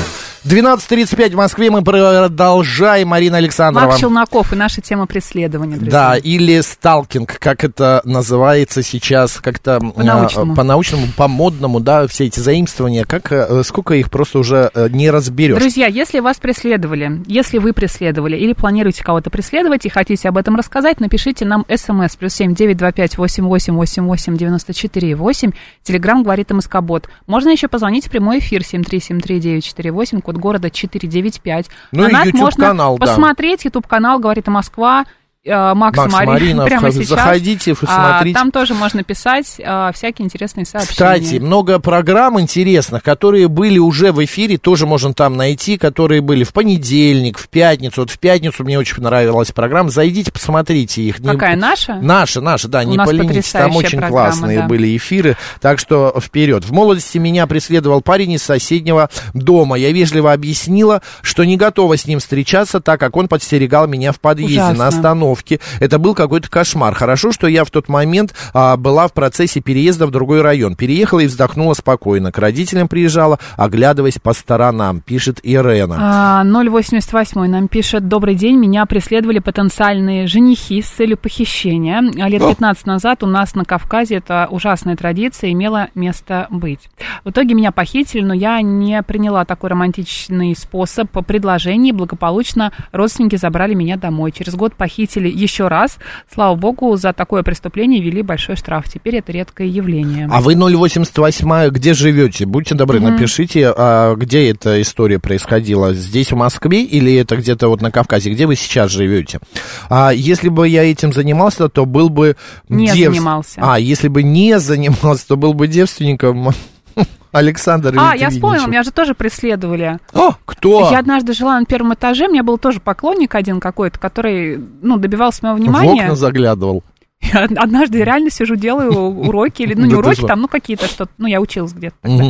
двенадцать тридцать пять в Москве, мы продолжаем. Марина Александрова. Марк Челноков и наша тема преследования, друзья. Да, или сталкинг, как это называется сейчас, как-то по-научному, по-научному, по-модному, да, все эти заимствования, как, сколько их просто уже не разберешь. Друзья, если вас преследовали, если вы преследовали или планируете кого-то преследовать и хотите об этом рассказать, напишите нам смс плюс семь девять два пять восемь восемь восемь восемь девяносто четыре восемь. Телеграм говорит МСК-бот. Можно еще позвонить в прямой эфир семь три семь три девять четыре восемь, код города четыре девять пять. Ну На и нас YouTube-канал, можно посмотреть, YouTube-канал говорит Москва. Макс, Макс Марина, Марина, прямо сейчас. Заходите, смотрите. А, там тоже можно писать а, всякие интересные сообщения. Кстати, много программ интересных, которые были уже в эфире, тоже можно там найти, которые были в понедельник, в пятницу. Вот в пятницу мне очень понравилась программа. Зайдите, посмотрите их. Какая, наша? Наша, наша, да, У не нас поленитесь. Там очень программа, классные да. были эфиры, так что вперед. В молодости меня преследовал парень из соседнего дома. Я вежливо объяснила, что не готова с ним встречаться, так как он подстерегал меня в подъезде. Ужасно. На остановке. Это был какой-то кошмар. Хорошо, что я в тот момент а, была в процессе переезда в другой район. Переехала и вздохнула спокойно. К родителям приезжала, оглядываясь по сторонам, пишет Ирена. А, ноль восемьдесят восемь нам пишет: добрый день, меня преследовали потенциальные женихи с целью похищения. Лет пятнадцать назад у нас на Кавказе эта ужасная традиция имела место быть. В итоге меня похитили, но я не приняла такой романтичный способ предложений. Благополучно родственники забрали меня домой. Через год похитили еще раз. Слава богу, за такое преступление ввели большой штраф. Теперь это редкое явление. А вы ноль восемьдесят восемь, где живете? Будьте добры, mm-hmm. напишите, а, где эта история происходила. Здесь, в Москве, или это где-то вот на Кавказе? Где вы сейчас живете? А если бы я этим занимался, то был бы... Не дев... занимался. А, если бы не занимался, то был бы девственником... Александр А, я вспомнила, меня же тоже преследовали. О, кто? Я однажды жила на первом этаже, у меня был тоже поклонник один какой-то, который, ну, добивался моего внимания. В окна заглядывал. Я однажды реально сижу, делаю уроки, или, ну, не уроки, там, ну, какие-то что-то, ну, я училась где-то тогда.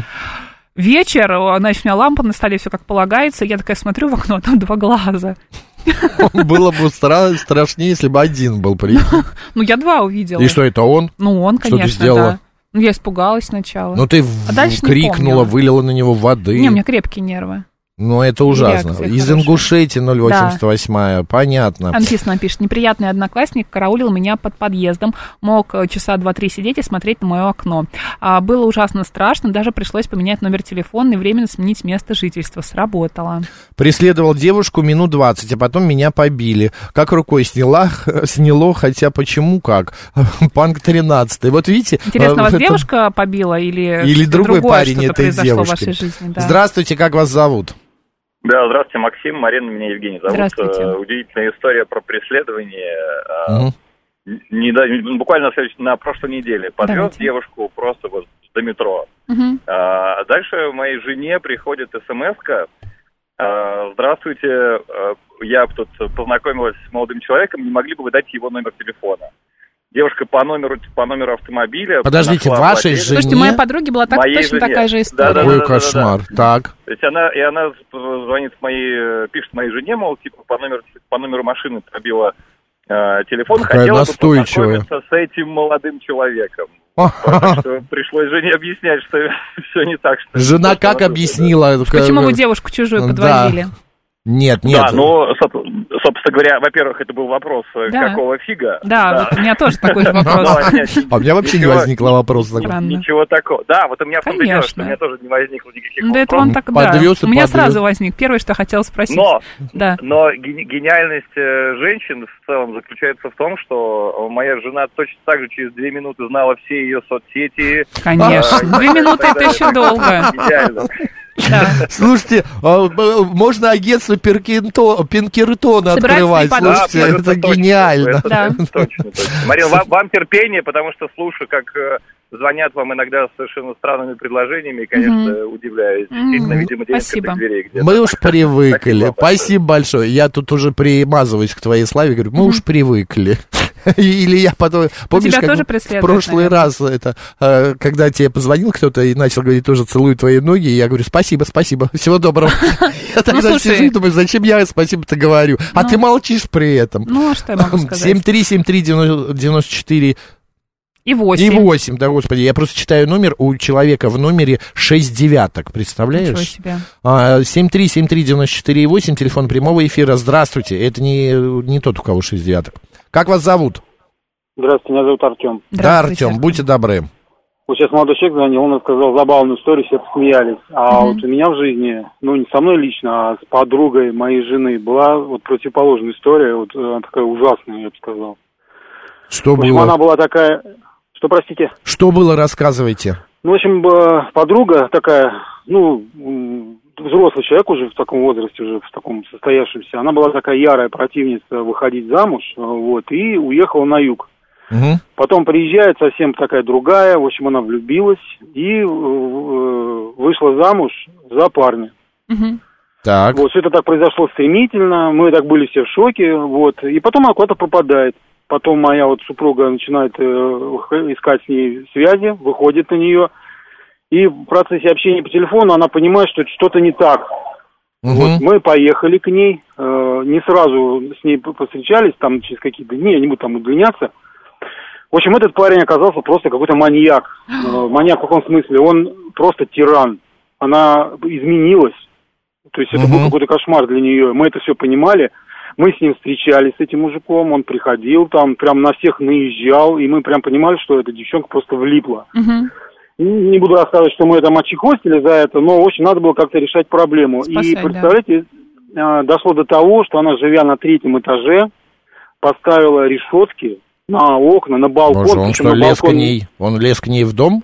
Вечер, значит, у меня лампа на столе, все как полагается, я такая смотрю в окно, а там два глаза. Было бы страшнее, если бы один был, прикинь. Ну, я два увидела. И что, это он? Ну, он, конечно, что ты сделала? Да. Ну, я испугалась сначала. Ну, ты а дальше крикнула, вылила на него воды. Не, у меня крепкие нервы. Ну, это ужасно. Реакция Из хорошая. Ингушетии ноль восемьдесят восемь, да. Понятно. Анфис нам пишет: неприятный одноклассник караулил меня под подъездом, мог часа два-три сидеть и смотреть на мое окно. А, было ужасно страшно, даже пришлось поменять номер телефона и временно сменить место жительства. Сработало. Преследовал девушку минут двадцать, а потом меня побили. Как рукой сняла, сняло, хотя почему как? Панк тринадцатый. Вот видите... Интересно, а, вас это... девушка побила или... Или другой парень что-то этой произошло девушки? в вашей жизни? Да. Здравствуйте, как вас зовут? Да, здравствуйте, Максим, Марина, меня Евгений зовут. Здравствуйте. Удивительная история про преследование. Угу. Не, не, буквально на прошлой неделе подвез Давайте. девушку просто вот до метро. Угу. А, дальше моей жене приходит смс-ка: а, здравствуйте, я тут познакомилась с молодым человеком, не могли бы вы дать его номер телефона? Девушка по номеру, по номеру автомобиля... Подождите, вашей жене... Слушайте, у моей подруги была так, точно жене. такая же история. Какой да, да, кошмар. Да, да, да. Так. То есть она, и она звонит моей, пишет моей жене, мол, типа, по номеру, по номеру машины пробила э, телефон, какая хотела настойчивая. бы познакомиться с этим молодым человеком. Пришлось жене объяснять, что все не так. Что Жена как объяснила? Почему вы девушку чужую подвозили? Нет, нет. Да, ну, собственно говоря, во-первых, это был вопрос, да. какого фига. Да, да. Вот у меня тоже такой же вопрос. А у меня вообще не возникло вопроса. Ничего такого. Да, вот у меня в том-то дело, что у меня тоже не возникло никаких вопросов. Да, это он так, да. У меня сразу возник. Первое, что хотел спросить. Но, но гениальность женщин в целом заключается в том, что моя жена точно так же через две минуты знала все ее соцсети. Конечно. Две минуты это еще долго. Идеально. Да. Слушайте, можно агентство Пинкертон, Пинкертона открывать. Слушайте, да, это точно, гениально. Это, да. это точно, точно. Марина, вам, вам терпение, потому что слушаю, как звонят вам иногда с совершенно странными предложениями, и, конечно, mm-hmm. удивляюсь. Действительно, mm-hmm. видимо, девушка дверей где-то. Мы уж привыкли. Спасибо, Спасибо большое. Я тут уже примазываюсь к твоей славе, говорю, мы mm-hmm. уж привыкли. Или я потом... Помнишь, как в прошлый наверное. раз, это, когда тебе позвонил кто-то и начал говорить, тоже целую твои ноги, и я говорю, спасибо, спасибо, всего доброго. Я тогда сижу и думаю, зачем я спасибо-то говорю? А ты молчишь при этом. Ну, а что я могу сказать? семь три семь три девяносто четыре И восемь. И восемь, да, господи. Я просто читаю номер, у человека в номере шесть девяток, представляешь? Ничего себе. семь три семь три девяносто четыре восемь, телефон прямого эфира. Здравствуйте, это не, не тот, у кого шесть девяток. Как вас зовут? Здравствуйте, меня зовут Артем. Да, Артем, будьте добры. Вот сейчас молодой человек звонил, он рассказал забавную историю, все посмеялись. А mm-hmm. вот у меня в жизни, ну не со мной лично, а с подругой моей жены была вот противоположная история, вот она такая ужасная, я бы сказал. Что в общем, было? Она была такая... Что, простите? Что было, рассказывайте. Ну, в общем, подруга такая, ну, взрослый человек уже в таком возрасте, уже в таком состоявшемся. Она была такая ярая противница выходить замуж, вот, и уехала на юг. Угу. Потом приезжает совсем такая другая, в общем, она влюбилась и э, вышла замуж за парня. Угу. Так. Вот, все это так произошло стремительно, мы так были все в шоке, вот, и потом она куда-то пропадает. Потом моя вот супруга начинает э, искать с ней связи, выходит на нее, и в процессе общения по телефону она понимает, что что-то не так. Угу. Вот, мы поехали к ней, э, не сразу с ней повстречались, там через какие-то дни, я не буду там удлиняться. В общем, этот парень оказался просто какой-то маньяк. Э, маньяк в каком смысле? Он просто тиран. Она изменилась. То есть это угу. был какой-то кошмар для нее. Мы это все понимали. Мы с ним встречались, с этим мужиком. Он приходил там, прям на всех наезжал. И мы прям понимали, что эта девчонка просто влипла. Угу. Не буду рассказывать, что мы там отчехвостили за это, но очень надо было как-то решать проблему. Спасай, и представляете, да. дошло до того, что она, живя на третьем этаже, поставила решетки на окна, на балкон. Боже, он что, на лез балкон... к ней? Он лез к ней в дом?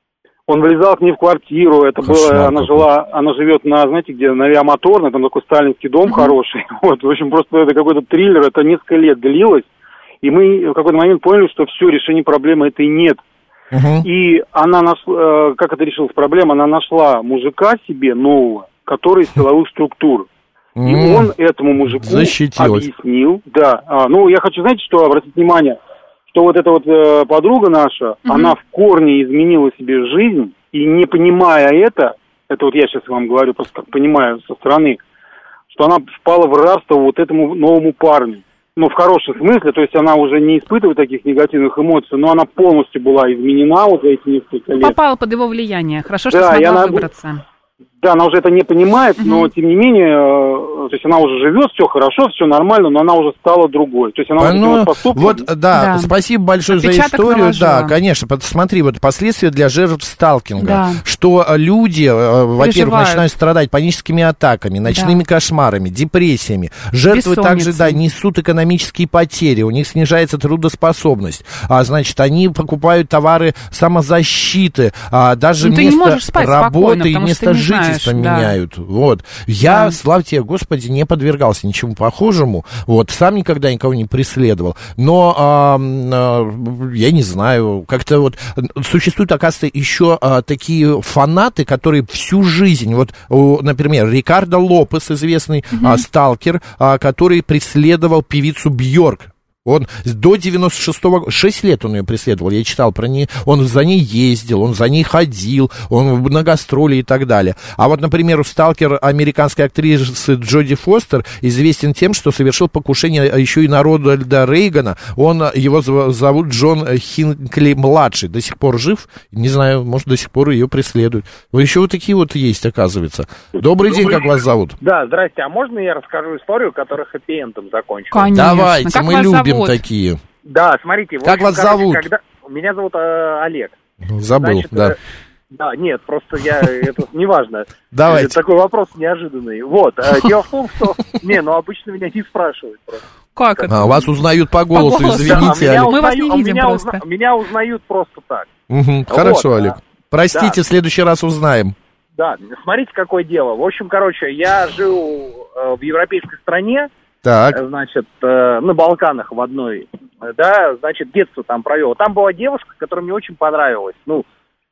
Он влезал к ней в квартиру. Это Кошмар было, она какой. жила, она живет на, знаете, где, на Авиамоторной, там такой сталинский дом mm-hmm. хороший. Вот, в общем, просто это какой-то триллер, это несколько лет длилось. И мы в какой-то момент поняли, что все, решения проблемы этой нет. Uh-huh. И она нашла, как это решилась проблема, она нашла мужика себе нового, который из силовых структур. Uh-huh. И он этому мужику Защитилась. объяснил, да, а, ну я хочу, знаете, что, обратить внимание, что вот эта вот э, подруга наша, uh-huh. она в корне изменила себе жизнь, и не понимая это, это вот я сейчас вам говорю, просто как понимаю со стороны, что она впала в рабство вот этому новому парню. Ну, в хорошем смысле, то есть она уже не испытывает таких негативных эмоций, но она полностью была изменена вот за эти несколько лет. Попала под его влияние. Хорошо, что да, смогла она... выбраться. Да, она уже это не понимает, угу. но тем не менее, то есть она уже живет, все хорошо, все нормально, но она уже стала другой. То есть она а, уже ну, поступком... Вот, да, да, спасибо большое Отпечаток за историю. Наложила. Да, конечно, смотри, вот последствия для жертв сталкинга, да. что люди, во-первых, Переживают. начинают страдать паническими атаками, ночными да. кошмарами, депрессиями. Жертвы также, да, несут экономические потери, у них снижается трудоспособность. А, значит, они покупают товары самозащиты, а, даже ну, место работы и место жительства. Жительство да. меняют. Вот. Я, да. слава тебе, Господи, не подвергался ничему похожему. Вот. Сам никогда никого не преследовал. Но а, а, я не знаю, как-то вот существуют, оказывается, еще а, такие фанаты, которые всю жизнь, вот, например, Рикардо Лопес, известный mm-hmm. а, сталкер, а, который преследовал певицу Бьорк. Он до девяносто шестого, шесть лет он ее преследовал, я читал про нее, он за ней ездил, он за ней ходил, он на гастроли и так далее. А вот, например, сталкер американской актрисы Джоди Фостер известен тем, что совершил покушение еще и на Рональда Рейгана. Он, его зовут Джон Хинкли-младший, до сих пор жив, не знаю, может, до сих пор ее преследуют. Но еще вот такие вот есть, оказывается. Добрый день, как вас зовут? Да, здрасте, а можно я расскажу историю, которая хэппи-эндом закончилась? Конечно. Давайте, как мы любим вот. такие. Да, смотрите. Как общем, вас короче, зовут? Когда... Меня зовут э, Олег. Забыл, Значит, да. Э, да, нет, просто я, это неважно. Давайте. Такой вопрос неожиданный. Вот, дело в том, что, не, ну обычно меня не спрашивают просто. Как это? А, вас узнают по голосу, по голосу. Да, извините, Олег. Мы вас не видим меня просто. Узна... Меня узнают просто так. Угу, хорошо, вот, Олег. Простите, да. в следующий раз узнаем. Да, смотрите, какое дело. В общем, короче, я жил э, в европейской стране, так. значит, э, на Балканах в одной, да, значит, детство там провел. Там была девушка, которая мне очень понравилась, ну,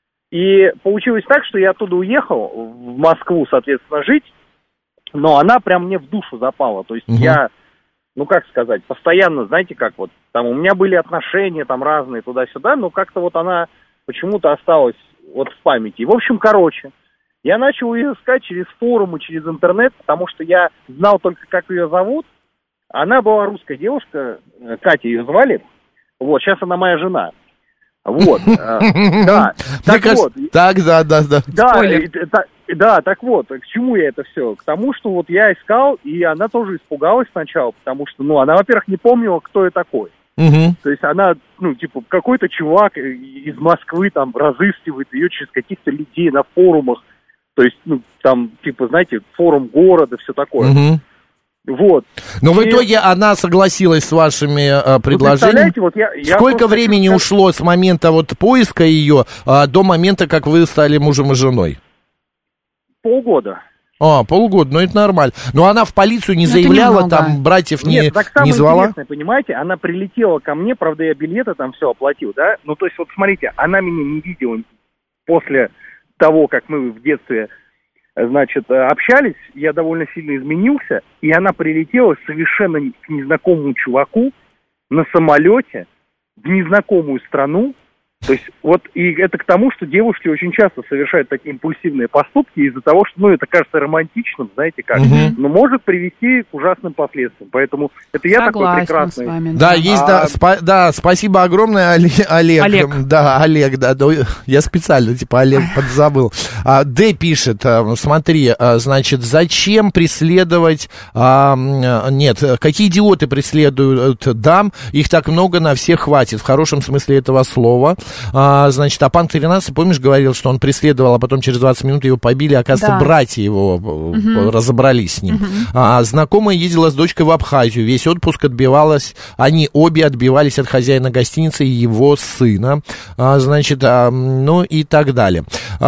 и получилось так, что я оттуда уехал в Москву, соответственно, жить, но она прям мне в душу запала, то есть угу. я, ну, как сказать, постоянно, знаете, как вот, там у меня были отношения там разные туда-сюда, но как-то вот она почему-то осталась вот в памяти. И, в общем, короче, я начал ее искать через форумы, через интернет, потому что я знал только, как ее зовут. Она была русская девушка, Катя ее звали. Вот, сейчас она моя жена. Вот, да, так вот. Так, да, да, да. Да, так вот, к чему я это все? К тому, что вот я искал, и она тоже испугалась сначала, потому что, ну, она, во-первых, не помнила, кто я такой. Угу. То есть она, ну, типа, какой-то чувак из Москвы там разыскивает ее через каких-то людей на форумах. То есть, ну, там, типа, знаете, форум города, все такое. Угу. Вот. Но и... в итоге она согласилась с вашими а, предложениями. Вот я, я Сколько времени хочу... ушло с момента вот поиска ее а, до момента, как вы стали мужем и женой? Полгода. А, полгода, ну это нормально. Но она в полицию не Но заявляла, там братьев не, Нет, так самое не звала? Интересное, понимаете, она прилетела ко мне, правда, я билеты там все оплатил, да? Ну, то есть, вот смотрите, она меня не видела после того, как мы в детстве, значит, общались, я довольно сильно изменился, и она прилетела совершенно к незнакомому чуваку на самолете в незнакомую страну. То есть, вот, и это к тому, что девушки очень часто совершают такие импульсивные поступки из-за того, что, ну, это кажется романтичным, знаете как, угу. но может привести к ужасным последствиям. Поэтому это я Согласна такой прекрасный. С вами, да, да, есть, а... да, спа- да, спасибо огромное, Олег. Олег. Да, Олег, да, да, я специально, типа, Олег подзабыл. А, Д пишет, смотри, значит, зачем преследовать, а, нет, какие идиоты преследуют дам, их так много, на всех хватит, в хорошем смысле этого слова. А, значит, а пан тринадцать, помнишь, говорил, что он преследовал, а потом через двадцать минут его побили, оказывается, да. братья его угу. разобрались с ним. Угу. А, знакомая ездила с дочкой в Абхазию, весь отпуск отбивалась, они обе отбивались от хозяина гостиницы и его сына, а, значит, а, ну и так далее.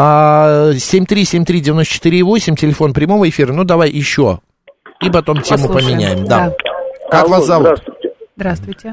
А, семь три семь три девяносто четыре восемь, телефон прямого эфира, ну давай еще, и потом тему Послушаем. поменяем. Да. Да. Как Алло, вас зовут? Здравствуйте. Здравствуйте.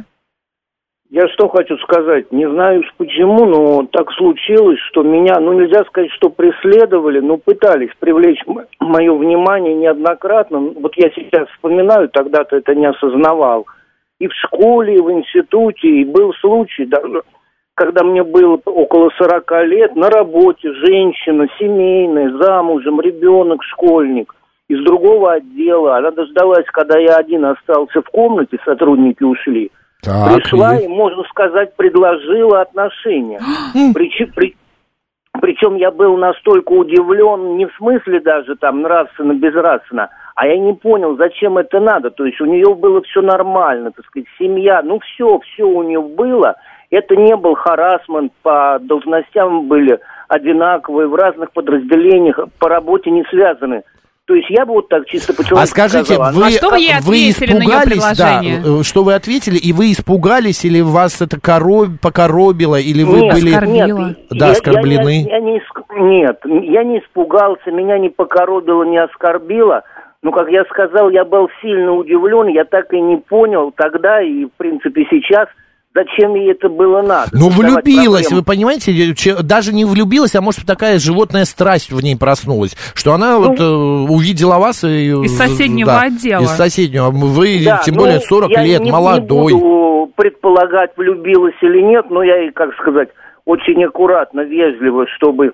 Я что хочу сказать, не знаю почему, но так случилось, что меня, ну нельзя сказать, что преследовали, но пытались привлечь м- мое внимание неоднократно. Вот я сейчас вспоминаю, тогда-то это не осознавал. И в школе, и в институте, и был случай, даже, когда мне было около сорока лет, на работе женщина, семейная, замужем, ребенок, школьник, из другого отдела. Она дождалась, когда я один остался в комнате, сотрудники ушли. Так, пришла и... и, можно сказать, предложила отношения. Причем, при, причем я был настолько удивлен, не в смысле даже там нравственно, безнравственно, а я не понял, зачем это надо. То есть у нее было все нормально, так сказать, семья, ну все, все у нее было. Это не был харассмент, по должностям были одинаковые, в разных подразделениях, по работе не связаны. То есть я бы вот так чисто по-человечески А скажите, сказала. вы, а что вы ей вы испугались, да, что вы ответили, и вы испугались, или вас это короб, покоробило, или вы нет, были нет, да, я, оскорблены? Я, я, я не, нет, я не испугался, меня не покоробило, не оскорбило. Но, как я сказал, я был сильно удивлен, я так и не понял тогда и, в принципе, сейчас, зачем ей это было надо. Ну, влюбилась, вы понимаете, даже не влюбилась, а может, такая животная страсть в ней проснулась, что она ну, вот э, увидела вас и... Из соседнего да, отдела. Из соседнего, вы, да, тем ну, более, сорок лет, не, молодой. Я не буду предполагать, влюбилась или нет, но я ей, как сказать, очень аккуратно, вежливо, чтобы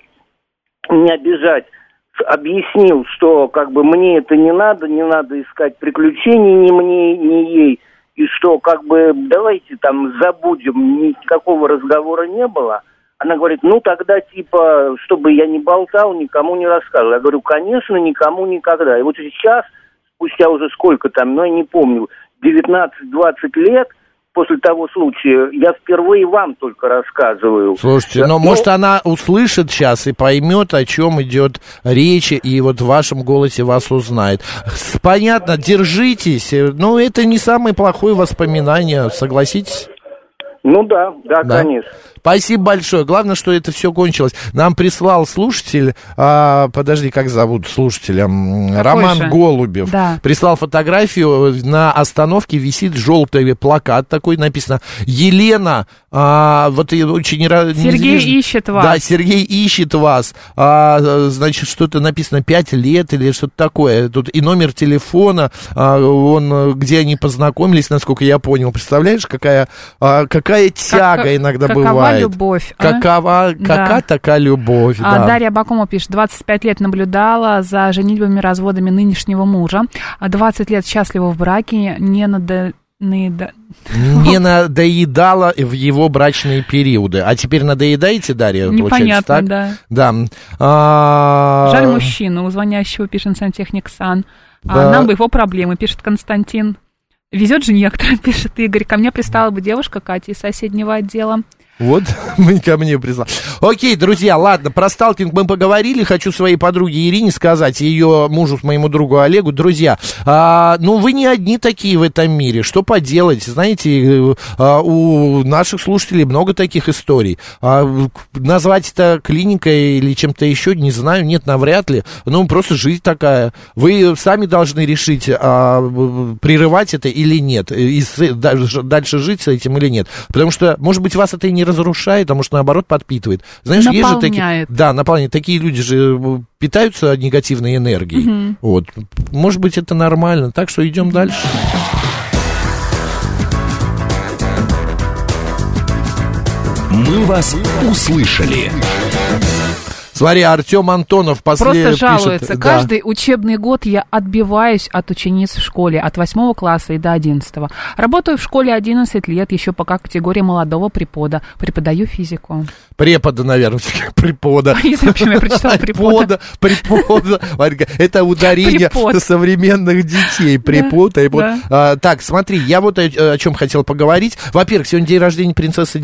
не обижать, объяснил, что как бы мне это не надо, не надо искать приключений ни мне, ни ей. И что, как бы, давайте там забудем, никакого разговора не было. Она говорит, ну тогда типа, чтобы я не болтал, никому не рассказывал. Я говорю, конечно, никому никогда. И вот сейчас, спустя уже сколько там, ну я не помню, девятнадцать-двадцать лет после того случая, я впервые вам только рассказываю. Слушайте, но, но может она услышит сейчас и поймет, о чем идет речь, и вот в вашем голосе вас узнает. Понятно, держитесь, но это не самое плохое воспоминание, согласитесь? Ну да, да, да. конечно. Спасибо большое. Главное, что это все кончилось. Нам прислал слушатель, а, подожди, как зовут слушателя? Какой Роман же? Голубев. Да. Прислал фотографию, на остановке висит желтый плакат такой, написано «Елена», а, вот очень... Сергей не ищет вас. Да, Сергей ищет вас. А, значит, что-то написано пять лет или что-то такое. Тут и номер телефона, а, он, где они познакомились, насколько я понял. Представляешь, какая, а, какая тяга как, иногда какова бывает. Любовь. А? Какова, да. какая такая любовь, а, да. Дарья Абакумова пишет, двадцать пять лет наблюдала за женитьбами, разводами нынешнего мужа, двадцать лет счастлива в браке, не, надо, Наеда... Не надоедала в его брачные периоды. А теперь надоедаете, Дарья? Непонятно, так? да. Да. А... Жаль мужчину, у звонящего пишет сантехник Сан. Да. А нам бы его проблемы, пишет Константин. Везет же некоторым, пишет Игорь. Ко мне пристала бы девушка Катя из соседнего отдела. Вот, мы ко мне прислали. Окей, друзья, ладно, про сталкинг мы поговорили. Хочу своей подруге Ирине сказать, ее мужу, моему другу Олегу. Друзья, а, ну вы не одни такие в этом мире. Что поделать? Знаете, а, у наших слушателей много таких историй. А, назвать это клиникой или чем-то еще, не знаю, нет, навряд ли. Ну, просто жизнь такая. Вы сами должны решить, а, прерывать это или нет. И с, дальше, дальше жить с этим или нет. Потому что, может быть, вас это и не разрушает, а может, наоборот, подпитывает. Знаешь, есть же такие... Да, наполняет. Такие люди же питаются негативной энергией. Угу. Вот. Может быть, это нормально. Так что идем дальше. Мы вас услышали. Смотри, Артем Антонов после Просто жалуется. Пишет, Каждый да. учебный год я отбиваюсь от учениц в школе от восьмого класса и до одиннадцатого. Работаю в школе одиннадцать лет, еще пока категория молодого препода. Преподаю физику. Препода, наверное, препода. Не знаю, почему я прочитала препода. Препода, это ударение современных детей. Препода. Так, смотри, я вот о чем хотел поговорить. Во-первых, сегодня день рождения принцессы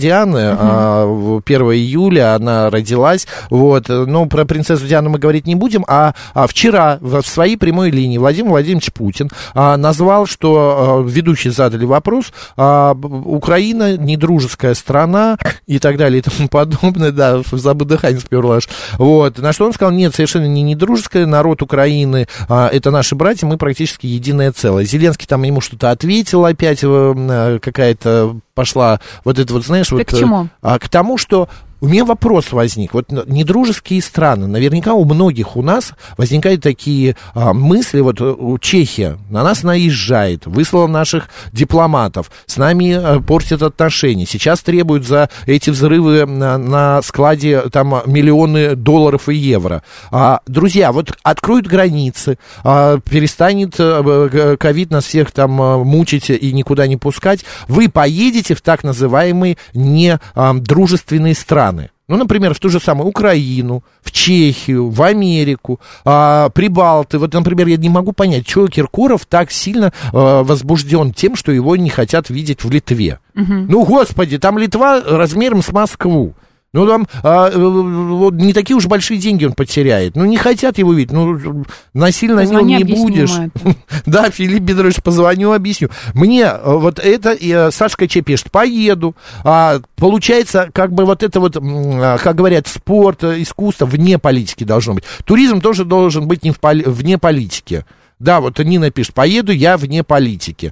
Дианы. первого июля она родилась. Вот. Ну, про принцессу Диану мы говорить не будем, а, а вчера в, в своей прямой линии Владимир Владимирович Путин а, назвал, что а, ведущие задали вопрос, а, Украина недружеская страна и так далее и тому подобное, да, забыл дыхание сперло аж. Вот, на что он сказал, нет, совершенно не недружеская, народ Украины, а, это наши братья, мы практически единое целое. Зеленский там ему что-то ответил опять, а, какая-то пошла вот это вот, знаешь, вот, к чему? А, к тому, что у меня вопрос возник. Вот недружеские страны. Наверняка у многих у нас возникают такие а, мысли. Вот у Чехия на нас наезжает, выслала наших дипломатов, с нами а, портит отношения. Сейчас требуют за эти взрывы на, на складе там миллионы долларов и евро. А, друзья, вот откроют границы, а, перестанет ковид нас всех там а, мучить и никуда не пускать. Вы поедете в так называемые недружественные страны. Ну, например, в ту же самую Украину, в Чехию, в Америку, а, Прибалты. Вот, например, я не могу понять, чего Киркоров так сильно а, возбужден тем, что его не хотят видеть в Литве. Угу. Ну, господи, там Литва размером с Москву. Ну, там а, вот, не такие уж большие деньги он потеряет. Ну, не хотят его видеть. Ну, насильно на нем не будешь. Да, Филипп Бедрович, позвоню, объясню. Мне вот это, и Сашка Че пишет, поеду. А, получается, как бы вот это вот, как говорят, спорт, искусство вне политики должно быть. Туризм тоже должен быть не в поли- вне политики. Да, вот Нина пишет, поеду я вне политики.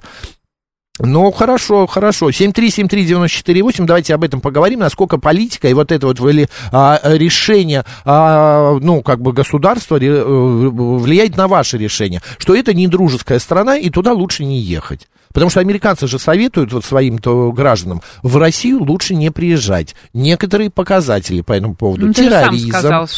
Ну, хорошо, хорошо. семь три семь три девять четыре восемь, давайте об этом поговорим, насколько политика и вот это вот а, решение, а, ну, как бы государства влияет на ваше решение, что это не дружеская страна, и туда лучше не ехать. Потому что американцы же советуют вот своим-то гражданам в Россию лучше не приезжать. Некоторые показатели по этому поводу. Ну, терроризм,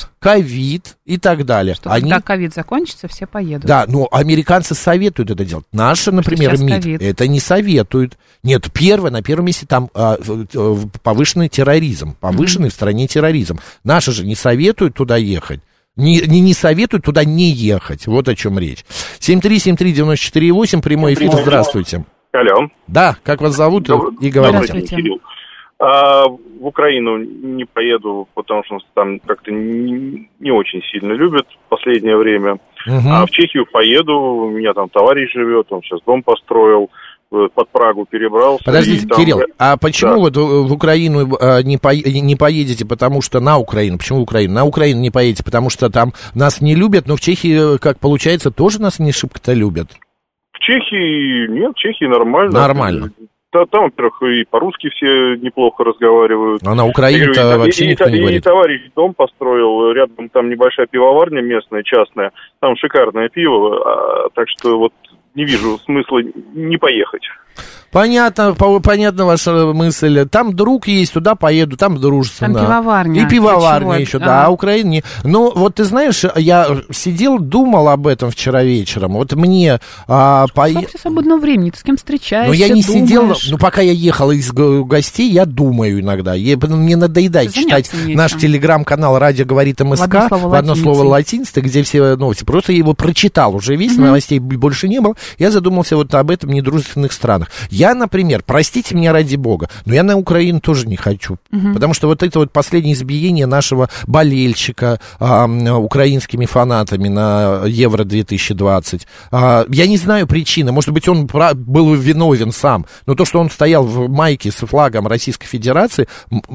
ковид и так далее. Что они... когда ковид закончится, все поедут. Да, но американцы советуют это делать. Наши, например, МИД COVID. Это не советуют. Нет, первое, на первом месте там а, повышенный терроризм. Повышенный mm-hmm. в стране терроризм. Наши же не советуют туда ехать. Не, не, не советуют туда не ехать. Вот о чем речь. семь три семь три девять четыре восемь, прямой эфир. Здравствуйте. Алло. Да, как вас зовут? Доб... И говорите. Здравствуйте. Кирилл. А, в Украину не поеду, потому что там как-то не, не очень сильно любят в последнее время. Угу. А в Чехию поеду, у меня там товарищ живет, он сейчас дом построил. Под Прагу перебрался. Подождите, там... Кирилл, а почему да. вот в Украину не, по... не поедете, потому что на Украину? Почему в Украину? На Украину не поедете, потому что там нас не любят, но в Чехии, как получается, тоже нас не шибко-то любят. В Чехии нет, в Чехии нормально. Нормально. Там, во-первых, и по-русски все неплохо разговаривают. А на Украине-то говорю, вообще и, никто и, не и, говорит. И товарищ дом построил, рядом там небольшая пивоварня местная, частная, там шикарное пиво, а, так что вот не вижу смысла не поехать. Понятно, по, понятна ваша мысль. Там друг есть, туда поеду, там дружественно. Там пивоварня. И пивоварня еще, а. да, а Украина не... Ну, вот ты знаешь, я сидел, думал об этом вчера вечером. Вот мне... А, по... Сколько свободного времени? Ты с кем встречаешься, Ну, я не думаешь? сидел... Ну, пока я ехал из гостей, я думаю иногда. Я, мне надоедает читать наш телеграм-канал «Радио говорит МСК» в одно слово, в одно слово латиницей, где все новости. Просто я его прочитал уже весь, mm-hmm. новостей больше не было. Я задумался вот об этом недружественных странах. Я, например, простите меня ради бога, но я на Украину тоже не хочу. Угу. Потому что вот это вот последнее избиение нашего болельщика а, украинскими фанатами на Евро две тысячи двадцать. А, я не знаю причины. Может быть, он был виновен сам. Но то, что он стоял в майке с флагом Российской Федерации,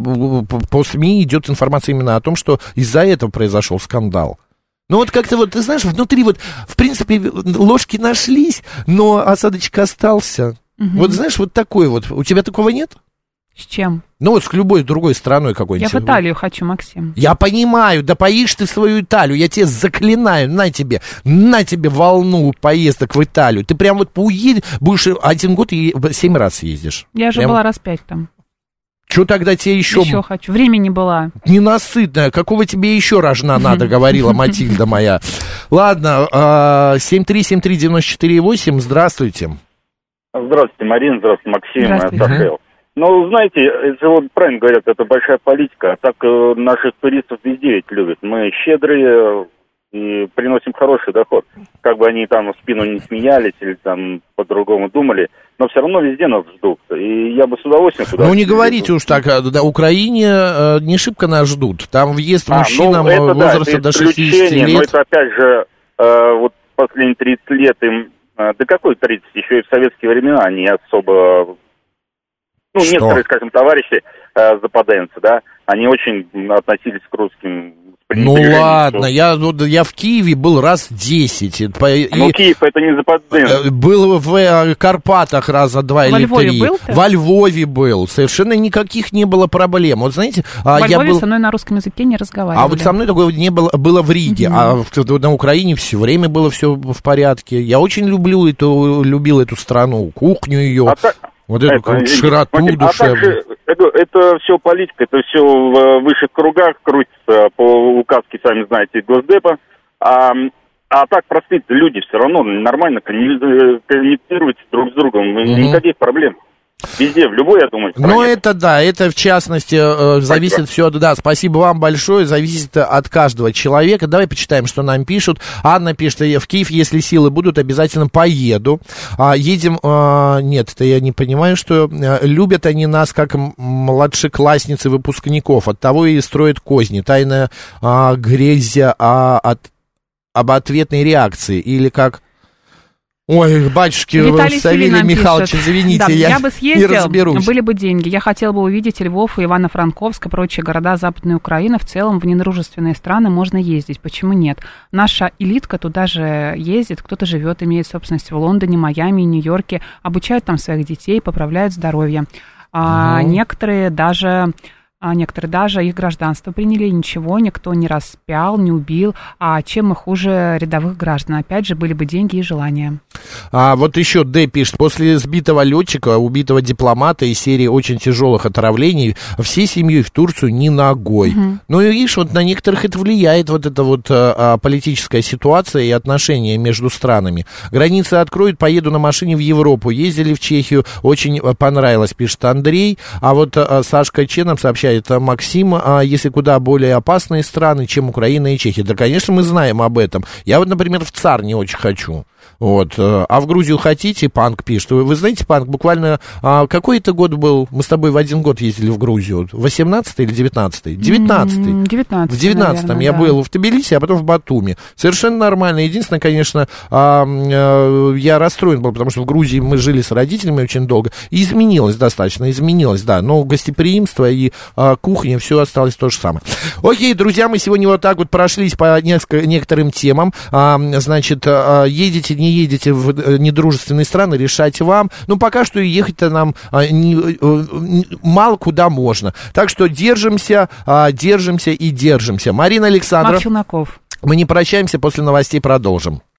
по СМИ идет информация именно о том, что из-за этого произошел скандал. Ну вот как-то вот, ты знаешь, внутри вот, в принципе, ложки нашлись, но осадочек остался. Угу. Вот знаешь, вот такой вот. У тебя такого нет? С чем? Ну вот с любой другой страной какой-нибудь. Я в Италию хочу, Максим. Я понимаю, да поишь ты свою Италию, я тебе заклинаю, на тебе, на тебе волну поездок в Италию. Ты прям вот уедешь, будешь один год и семь раз ездишь. Я же прям... была раз пять там. Что тогда тебе еще... Еще хочу. Времени была. Ненасытная. Какого тебе еще рожна надо, говорила Матильда моя. Ладно, семь три семь три девять четыре восемь, здравствуйте. Здравствуйте, Марина, здравствуйте, Максим, здравствуйте. Сахел. Ну, знаете, это вот правильно говорят, это большая политика, а так э, наших туристов везде ведь любят. Мы щедрые и приносим хороший доход. Как бы они там в спину не смеялись или там по-другому думали, но все равно везде нас ждут. И я бы с удовольствием туда... Ну, не говорите уж так, на Украине э, не шибко нас ждут. Там въезд а, мужчинам ну, возраста да, до шестидесяти лет. Но это опять же, э, вот последние тридцать лет им... Да какой тридцать? Еще и в советские времена они особо... Ну, что? Некоторые, скажем, товарищи э, западенцы, да, они очень относились к русским... Ну ладно, я, я в Киеве был раз десять. Ну, и, Киев это не западенцы. Был в Карпатах раза два или три. Во Львове был ты? Во Львове был. Совершенно никаких не было проблем. Вот знаете... Во я Львове был... со мной на русском языке не разговаривали. А вот со мной такого не было, было в Риге. Mm-hmm. А на Украине все время было все в порядке. Я очень люблю эту, любил эту страну, кухню ее. А так... Вот эту это, широту смотрите, душевную. А также, это, это все политика, это все в высших кругах крутится по указке, сами знаете, Госдепа. А, а так простые люди все равно нормально коммуницируют друг с другом. Угу. Никаких проблем. Везде, в любой, я думаю, стране. Ну, это да, это в частности э, зависит все, да, спасибо вам большое, зависит от каждого человека. Давай почитаем, что нам пишут. Анна пишет, я в Киев, если силы будут, обязательно поеду. А, едем, а, нет, это я не понимаю, что а, любят они нас, как младшеклассницы выпускников, оттого и строят козни. Тайная а, грязь а, от, об ответной реакции, или как... Ой, батюшки, Виталий Савелий Михайлович, пишет. Извините, да, я, я бы съездил, не разберусь. Были бы деньги. Я хотела бы увидеть Львов и Ивано-Франковск и прочие города Западной Украины. В целом, в недружественные страны можно ездить. Почему нет? Наша элитка туда же ездит. Кто-то живет, имеет собственность в Лондоне, Майами, Нью-Йорке. Обучают там своих детей, поправляют здоровье. А угу. некоторые даже... А некоторые даже их гражданство приняли, ничего, никто не распял, не убил. А чем мы хуже рядовых граждан? Опять же, были бы деньги и желания. А вот еще Д пишет, после сбитого летчика, убитого дипломата и серии очень тяжелых отравлений, всей семьей в Турцию ни ногой. Угу. Ну и видишь, вот на некоторых это влияет, вот эта вот а, политическая ситуация и отношения между странами. Границы откроют, поеду на машине в Европу. Ездили в Чехию, очень понравилось, пишет Андрей. А вот а, Сашка Че нам сообщает, это Максим, а если куда более опасные страны, чем Украина и Чехия. Да, конечно, мы знаем об этом. Я вот, например, в ЦАР не очень хочу. Вот. А в Грузию хотите? Панк пишет. Вы, вы знаете, Панк, буквально а, какой это год был? Мы с тобой в один год ездили в Грузию. восемнадцатый или девятнадцатый? девятнадцатый. девятнадцатый, в девятнадцатом наверное, я да. был в Тбилиси, а потом в Батуми. Совершенно нормально. Единственное, конечно, а, а, я расстроен был, потому что в Грузии мы жили с родителями очень долго. И изменилось достаточно, изменилось, да. Но гостеприимство и а, кухня, все осталось то же самое. Окей, друзья, мы сегодня вот так вот прошлись по несколько, некоторым темам. А, значит, а, едете, не едете в недружественные страны, решать вам. Ну, пока что ехать-то нам а, не, не, мало куда можно. Так что держимся, а, держимся и держимся. Марина Александров. Марк Челноков. Мы не прощаемся, после новостей продолжим.